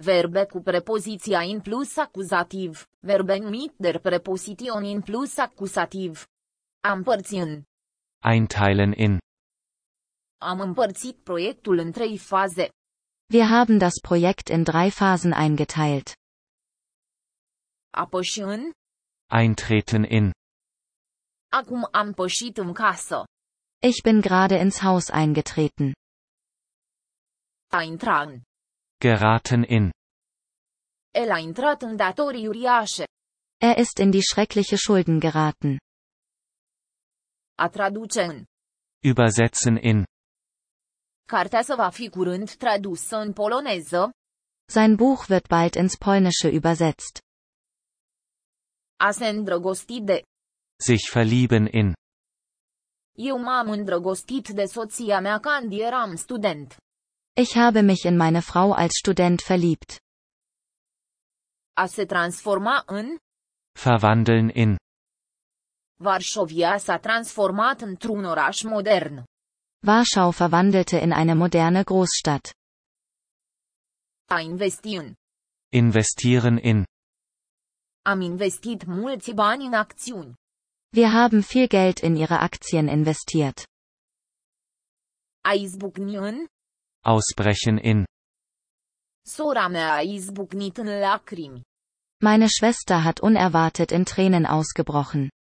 Verbe cu prepoziția in plus acuzativ, verbe mit der Präposition in plus acuzativ. A împărți în. Einteilen in. Am împărțit proiectul în 3 faze. Wir haben das Projekt in 3 Phasen eingeteilt. A păși în. Eintreten in. Acum am pășit în casă. Ich bin gerade ins Haus eingetreten. A intra în. Geraten in. El a intrat în datorii uriașe. Er ist in die schreckliche Schulden geraten. A traduce în. Übersetzen in. Cartea se va fi curând tradusă în poloneză. Sein Buch wird bald ins Polnische übersetzt. A se îndrăgosti de. Sich verlieben in. Eu m-am îndrăgostit de soția mea când eram student. Ich habe mich in meine Frau als Student verliebt. A se transforma în. Verwandeln in. Varșovia s-a transformat într-un oraș modern. Warschau verwandelte in eine moderne Großstadt. A investi în. Investieren in. Am investit mulți bani în acțiuni. Wir haben viel Geld in ihre Aktien investiert. A izbucni în. Ausbrechen in. Sora mea a izbucnit în lacrimi. Meine Schwester hat unerwartet in Tränen ausgebrochen.